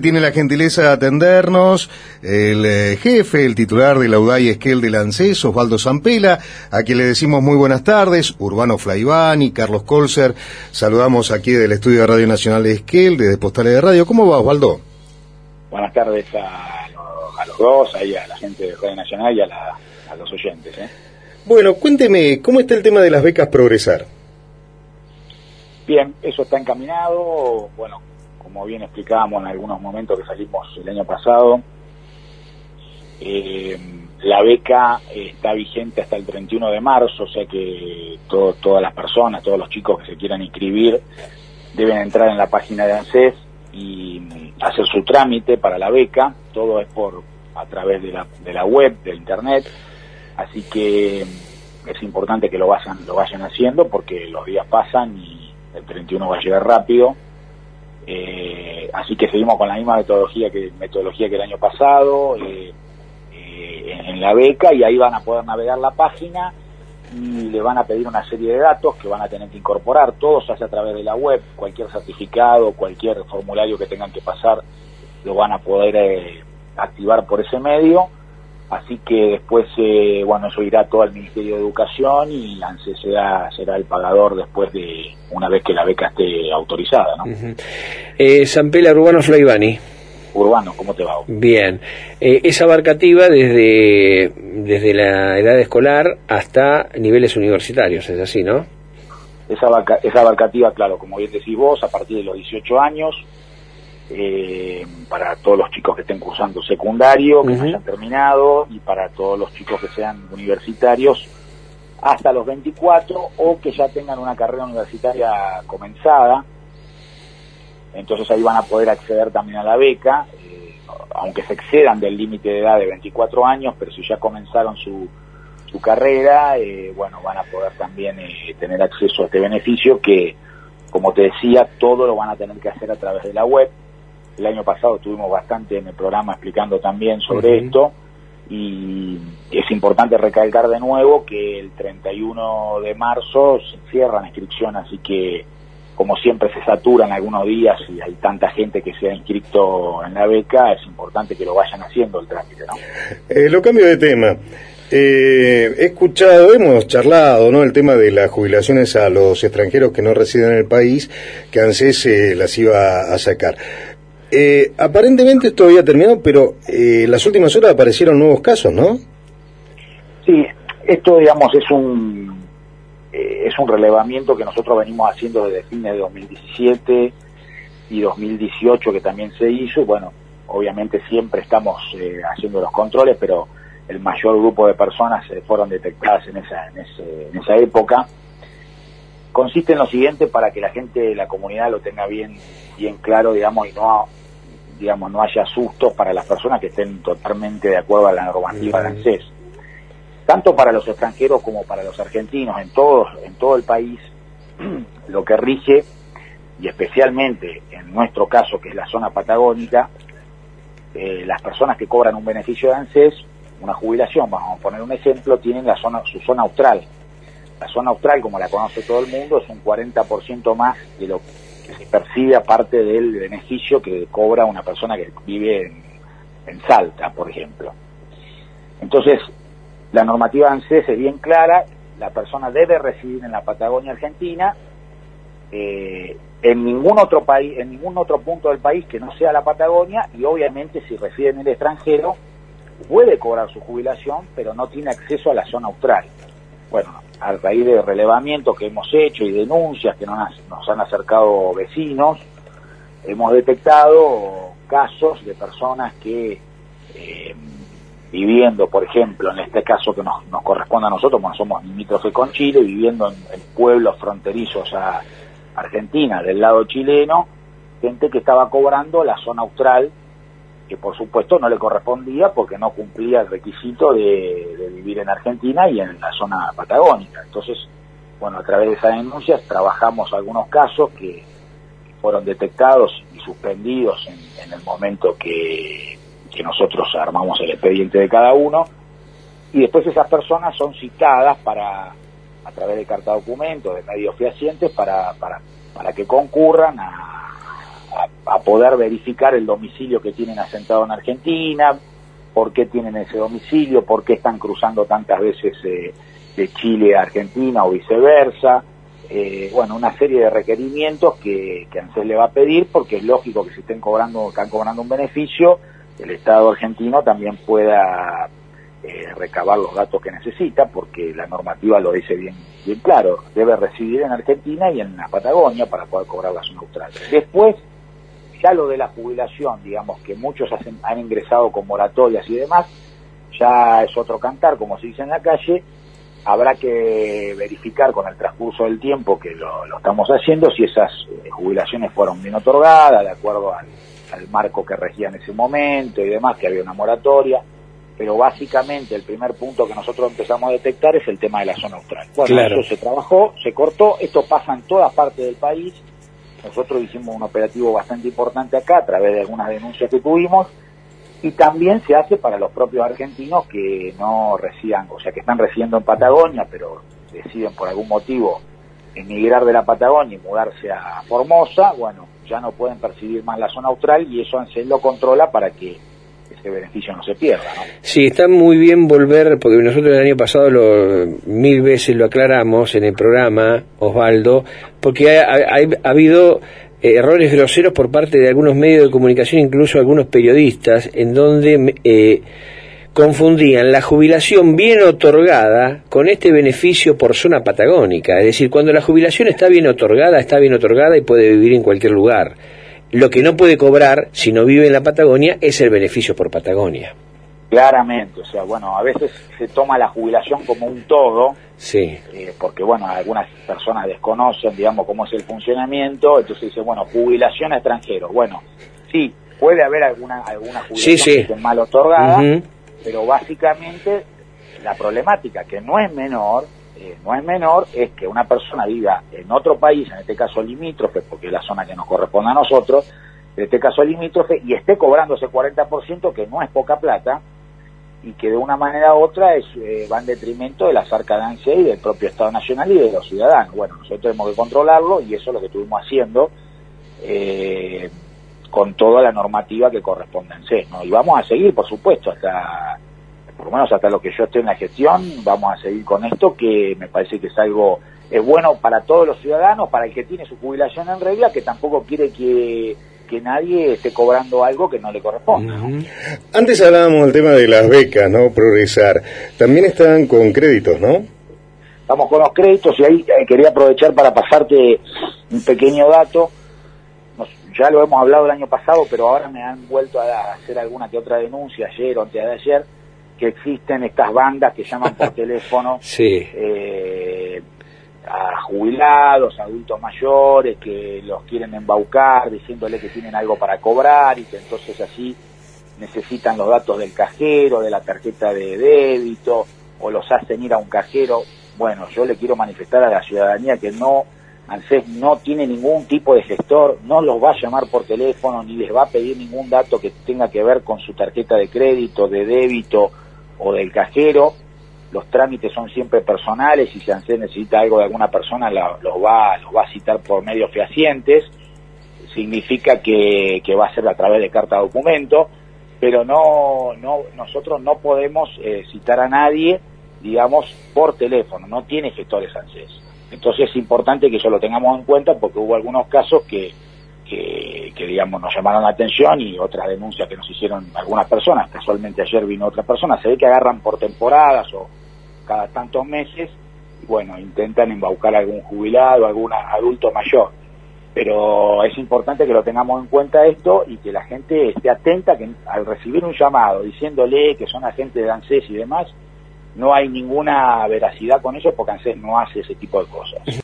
Tiene la gentileza de atendernos el jefe, el titular de la UDAI Esquel del ANSES, Osvaldo Zampela, a quien le decimos muy buenas tardes. Urbano Flaivani, Carlos Colser, saludamos aquí del estudio de Radio Nacional de Esquel, desde Postales de Radio. ¿Cómo va, Osvaldo? Buenas tardes a los dos, ahí a la gente de Radio Nacional y a los oyentes. Bueno, cuénteme, ¿cómo está el tema de las becas Progresar? Bien, eso está encaminado. Bueno, como bien explicábamos en algunos momentos que salimos el año pasado, la beca está vigente hasta el 31 de marzo, o sea que todas las personas, todos los chicos que se quieran inscribir deben entrar en la página de ANSES y hacer su trámite para la beca. Todo es a través de la web, de internet, así que es importante que lo vayan haciendo porque los días pasan y el 31 va a llegar rápido. Así que seguimos con la misma metodología que el año pasado en la beca, y ahí van a poder navegar la página y le van a pedir una serie de datos que van a tener que incorporar. Todo se hace a través de la web. Cualquier certificado, cualquier formulario que tengan que pasar lo van a poder activar por ese medio. Así que después, eso irá todo al Ministerio de Educación y ANSES será el pagador después de una vez que la beca esté autorizada, ¿no? Zampela, Urbano Flaivani. Urbano, ¿cómo te va? Bien. Es abarcativa desde la edad escolar hasta niveles universitarios, es así, ¿no? Es abarcativa, claro, como bien decís vos, a partir de los 18 años, para todos los chicos que estén cursando secundario, que no hayan terminado, y para todos los chicos que sean universitarios hasta los 24 o que ya tengan una carrera universitaria comenzada. Entonces ahí van a poder acceder también a la beca, aunque se excedan del límite de edad de 24 años, pero si ya comenzaron su carrera, van a poder también tener acceso a este beneficio que, como te decía, todo lo van a tener que hacer a través de la web. El año pasado tuvimos bastante en el programa explicando también sobre esto, y es importante recalcar de nuevo que el 31 de marzo se cierra la inscripción, así que como siempre se saturan algunos días y hay tanta gente que se ha inscrito en la beca, es importante que lo vayan haciendo el trámite, ¿no? Lo cambio de tema. Hemos charlado, ¿no?, el tema de las jubilaciones a los extranjeros que no residen en el país, que ANSES las iba a sacar. Aparentemente esto había terminado, pero en las últimas horas aparecieron nuevos casos, ¿no? Sí, esto, digamos, es un relevamiento que nosotros venimos haciendo desde fines de 2017 y 2018, que también se hizo. Bueno, obviamente siempre estamos haciendo los controles, pero el mayor grupo de personas fueron detectadas en esa época. Consiste en lo siguiente, para que la gente de la comunidad lo tenga bien claro, digamos, y no haya sustos para las personas que estén totalmente de acuerdo a la normativa de ANSES. Tanto para los extranjeros como para los argentinos, en todo el país, lo que rige, y especialmente en nuestro caso, que es la zona patagónica, las personas que cobran un beneficio de ANSES, una jubilación, vamos a poner un ejemplo, tienen su zona austral. La zona austral, como la conoce todo el mundo, es un 40% más de lo que se percibe aparte del beneficio que cobra una persona que vive en Salta, por ejemplo. Entonces, la normativa ANSES es bien clara: la persona debe residir en la Patagonia Argentina, en ningún otro país, en ningún otro punto del país que no sea la Patagonia, y obviamente si reside en el extranjero puede cobrar su jubilación, pero no tiene acceso a la zona austral. Bueno, a raíz de relevamiento que hemos hecho y denuncias que nos han acercado vecinos, hemos detectado casos de personas que viviendo, por ejemplo, en este caso que nos corresponde a nosotros, porque somos limítrofes con Chile, viviendo en pueblos fronterizos a Argentina, del lado chileno, gente que estaba cobrando la zona austral, que por supuesto no le correspondía porque no cumplía el requisito de vivir en Argentina y en la zona patagónica. Entonces, a través de esas denuncias trabajamos algunos casos que fueron detectados y suspendidos en el momento que nosotros armamos el expediente de cada uno, y después esas personas son citadas a través de carta documento, de medios fehacientes, para que concurran a a poder verificar el domicilio que tienen asentado en Argentina, por qué tienen ese domicilio, por qué están cruzando tantas veces de Chile a Argentina o viceversa. Bueno, una serie de requerimientos que ANSES le va a pedir, porque es lógico que si están cobrando un beneficio, el Estado argentino también pueda recabar los datos que necesita, porque la normativa lo dice bien claro, debe residir en Argentina y en la Patagonia para poder cobrar la zona austral. Después, ya lo de la jubilación, digamos que muchos han ingresado con moratorias y demás, ya es otro cantar, como se dice en la calle. Habrá que verificar con el transcurso del tiempo, que lo estamos haciendo, si esas jubilaciones fueron bien otorgadas, de acuerdo al marco que regía en ese momento y demás, que había una moratoria. Pero básicamente el primer punto que nosotros empezamos a detectar es el tema de la zona austral. Bueno, claro. Eso se trabajó, se cortó, esto pasa en todas partes del país. Nosotros hicimos un operativo bastante importante acá a través de algunas denuncias que tuvimos, y también se hace para los propios argentinos que no residan, o sea, que están residiendo en Patagonia, pero deciden por algún motivo emigrar de la Patagonia y mudarse a Formosa. Bueno, ya no pueden percibir más la zona austral, y eso ANSES lo controla para que ese beneficio no se pierda, ¿no? Sí, está muy bien volver, porque nosotros el año pasado 1000 veces lo aclaramos en el programa, Osvaldo, porque ha habido errores groseros por parte de algunos medios de comunicación, incluso algunos periodistas, en donde confundían la jubilación bien otorgada con este beneficio por zona patagónica. Es decir, cuando la jubilación está bien otorgada y puede vivir en cualquier lugar. Lo que no puede cobrar, si no vive en la Patagonia, es el beneficio por Patagonia. Claramente, o sea, bueno, a veces se toma la jubilación como un todo, sí, porque, bueno, algunas personas desconocen, digamos, cómo es el funcionamiento, entonces dice, bueno, jubilación a extranjeros. Bueno, sí, puede haber alguna jubilación que esté mal otorgada, pero básicamente la problemática, que no es menor, es que una persona viva en otro país, en este caso limítrofe, porque es la zona que nos corresponde a nosotros, en este caso limítrofe, y esté cobrando ese 40%, que no es poca plata, y que de una manera u otra va en detrimento de las arcas de ANSES y del propio Estado Nacional y de los ciudadanos. Bueno, nosotros tenemos que controlarlo, y eso es lo que estuvimos haciendo con toda la normativa que corresponde a ANSES, ¿no? Y vamos a seguir, por supuesto, por lo menos hasta lo que yo esté en la gestión, vamos a seguir con esto, que me parece que es bueno para todos los ciudadanos, para el que tiene su jubilación en regla, que tampoco quiere que nadie esté cobrando algo que no le corresponde, ¿no? Antes hablábamos del tema de las becas, ¿no? Progresar. También están con créditos, ¿no? Estamos con los créditos, y ahí quería aprovechar para pasarte un pequeño dato. Ya lo hemos hablado el año pasado, pero ahora me han vuelto a hacer alguna que otra denuncia, ayer o antes de ayer, que existen estas bandas que llaman por teléfono sí, a jubilados, adultos mayores, que los quieren embaucar diciéndole que tienen algo para cobrar, y que entonces así necesitan los datos del cajero, de la tarjeta de débito, o los hacen ir a un cajero. Bueno, yo le quiero manifestar a la ciudadanía que ANSES no tiene ningún tipo de gestor, no los va a llamar por teléfono, ni les va a pedir ningún dato que tenga que ver con su tarjeta de crédito, de débito o del cajero. Los trámites son siempre personales, y si ANSES necesita algo de alguna persona los va a citar por medios fehacientes. Significa que va a ser a través de carta documento, pero nosotros no podemos citar a nadie, digamos, por teléfono, no tiene gestores ANSES. Entonces es importante que eso lo tengamos en cuenta, porque hubo algunos casos que digamos nos llamaron la atención, y otras denuncias que nos hicieron algunas personas. Casualmente ayer vino otra persona. Se ve que agarran por temporadas o cada tantos meses, y bueno, intentan embaucar a algún jubilado, a algún adulto mayor. Pero es importante que lo tengamos en cuenta esto, y que la gente esté atenta, que al recibir un llamado diciéndole que son agentes de ANSES y demás, no hay ninguna veracidad con eso, porque ANSES no hace ese tipo de cosas.